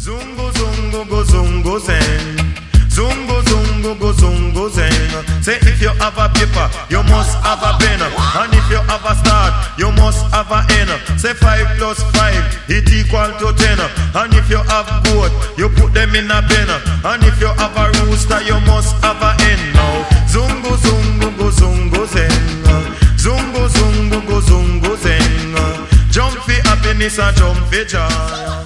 Zungo zungo go zungo zeng. Zungo zungo go zungo zeng. Say if you have a paper, you must have a pen. And if you have a start, you must have a end. Say 5 plus 5, it equal to 10. And if you have goat, you put them in a pen. And if you have a rooster, you must have a hen. Now zungo zungo go zungo zeng. Zungo zungo go zungo zeng. Jump for happiness and jump for joy.